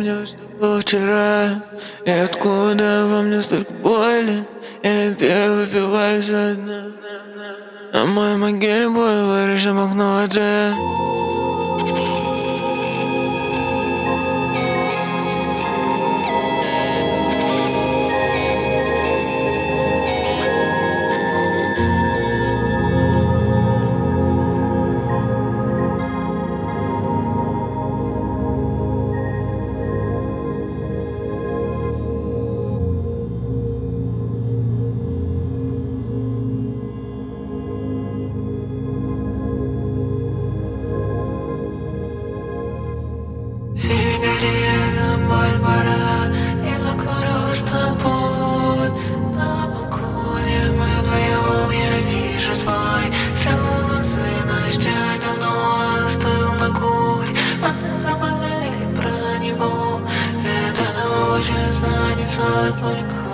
помню, что было вчера. И откуда во мне столько боли. Я пью, выпиваю за дна. На моей могиле боль, вырежем окно воде. Сигарета, Мальборо, я курю с тобой. На балконе мы вдвоем, я вижу твой слезы. Наш чай давно остыл на куль. Мы забыли про него. Эта ночь останется только